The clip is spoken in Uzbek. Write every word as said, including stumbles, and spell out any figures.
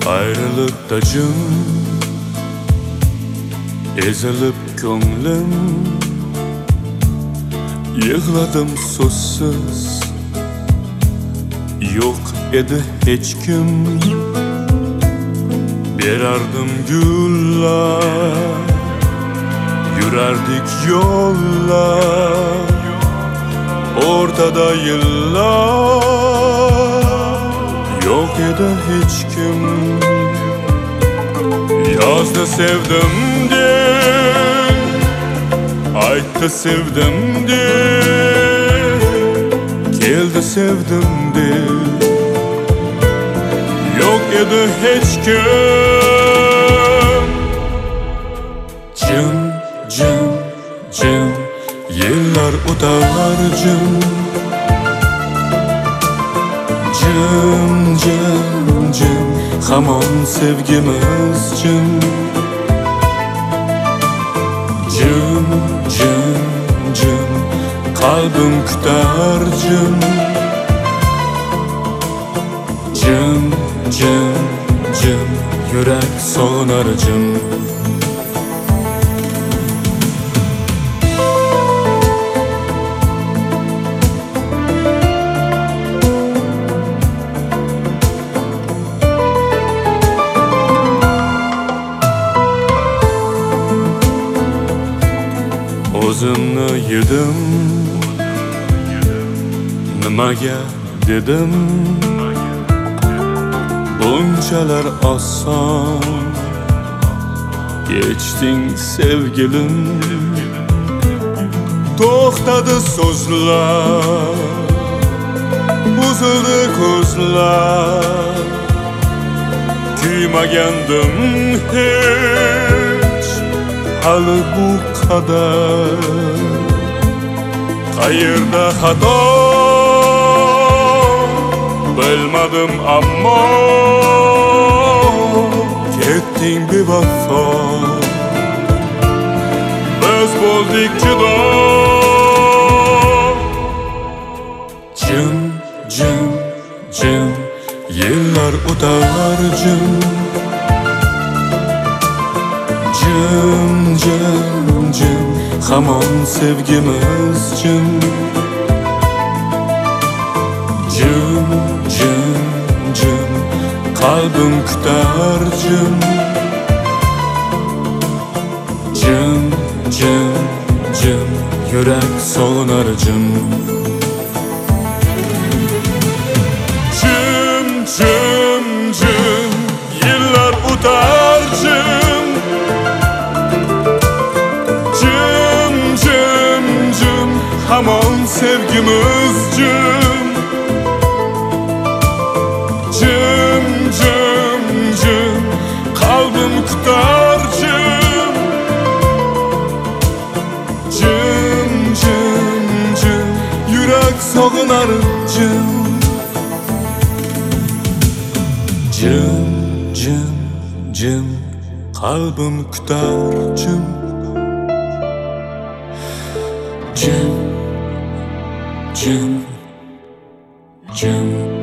Ayrılıkta cım ezilip ko'nglim, yig'ladim so'zsiz. Yo'q edi hech kim, berardim gullar, yurardik yo'llar, o'rtada yillar. Yo'q edi hech kim, yozda sevdim de, aytdi sevdim de, keldi sevdim de. Yo'q edi hech kim. Jim, jim, jim, yillar o'tar jim. Jim, jim, jim, hamon sevgimiz jim. Jim, jim, jim, qalbim kutar jim. Jim, jim, jim, yurak sog'nar jim. O'zimni yedim, nimaga dedim, bunchalar oson kechding sevgilim. To'xtadi so'zlar, buzildi ko'zlar, kuymagandim hech hali bu qadar. Qayerda xato bilmadim ammo, ketding bevafo. Biz bo'ldik judo. Jim, jim, jim, yillar o'tar jim. Jim, jim, jim, hamon sevgimiz jim. Jim, jim, jim, qalbim kutar jim. Jim, jim, jim, yurak sog'nar jim. Jim, jim, jim, yillar o'tar jim. Jim, jim, jim, hamon sevgimiz jim. Jim, jim, jim, qalbim kutar jim. Jim, jim, jim, yurak sog'nar jim. Jim, jim, jim, qalbim kutar jim. Jim, jim, jim.